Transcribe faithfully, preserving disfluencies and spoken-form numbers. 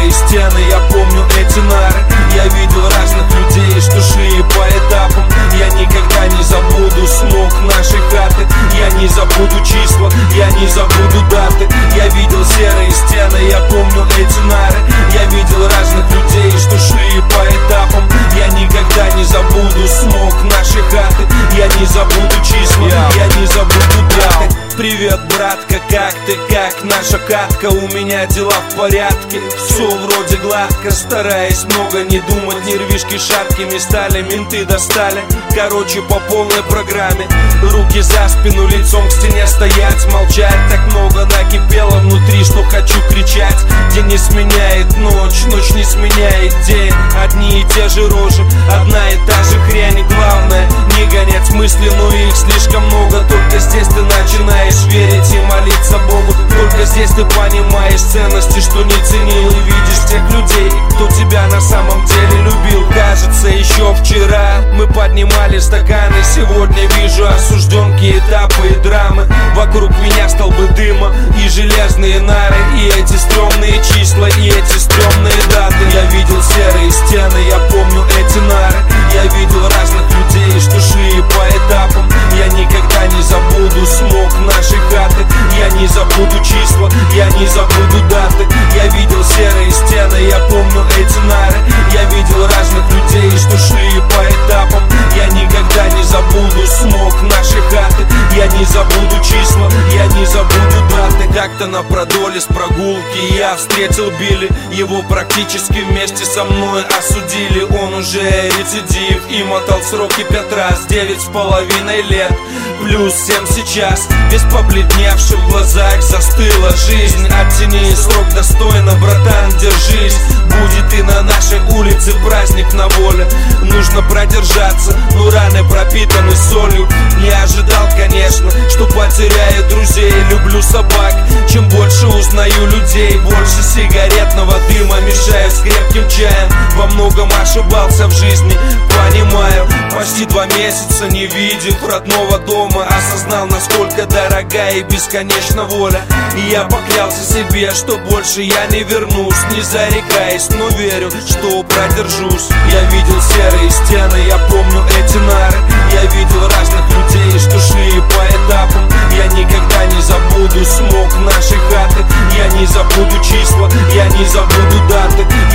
серые стены, я помню эти нары. Я видел разных людей, что шли по этапам. Я никогда не забуду смог нашей хаты. Я не забуду числа, я не забуду даты. Я видел серые стены, я помню эти нары. Я видел разных людей, что шли по этапам. Я никогда не забуду смог нашей хаты. Я не забуду числа, я не забуду даты. Привет, братка, как ты, как наша катка? У меня дела в порядке, все вроде гладко. Стараясь много не думать, нервишки шаткими стали. Менты достали, короче, по полной программе. Руки за спину, лицом к стене стоять, молчать. Так много накипело внутри, что хочу кричать. День не сменяет ночь, ночь не сменяет день. Одни и те же рожи, одна и та же хрень. Главное, не гонять мысли, но их слишком много. Только здесь ты начинаешь верить и молиться Богу. Только здесь ты понимаешь ценности, что не ценил. И видишь тех людей, кто тебя на самом деле любил. Кажется, еще вчера мы поднимали стаканы. Сегодня вижу осужденки, этапы и драмы. Вокруг меня столбы дыма и железные нары. И эти стрёмные числа, и эти стрёмные даты. Я видел серые стены, я помню эти нары. Я видел разных людей, что шли по этапам. Я никогда не забуду смог нашей хаты. Я не забуду числа, я не забуду даты. Я видел серые стены, я помню эти нары. Я видел разных людей, что шли по этапам. Я никогда не забуду смог нашей хаты. Я не забуду числа, я не забуду даты. Как-то на Продоле с прогулки я встретил Билли. Его практически вместе со мной осудили. Он уже рецидив и мотал сроки пять раз. Девять с половиной лет, плюс семь сейчас. Весь побледневший, в глазах застыла жизнь. Оттяни срок достойно, братан, держись. Будет и на нашей улице праздник на воле. Нужно продержаться, но раны пропитаны солью. Не ожидал, конечно, что потеряю друзей. Люблю собак, чем больше узнаю людей. Больше сигаретного дыма мешает с крепким чаем. Во многом ошибался в жизни, понимаю. Почти два месяца не видев родного дома. Осознал, насколько дорога и бесконечна воля. И я поклялся себе, что больше я не вернусь. Не зарекаясь, но верю, что продержусь. Я видел серые стены, я помню эти нары. Я видел разных людей, что шли по этапам. Я никогда не забуду смог нашей хаты. Я не забуду числа, я не забуду даты.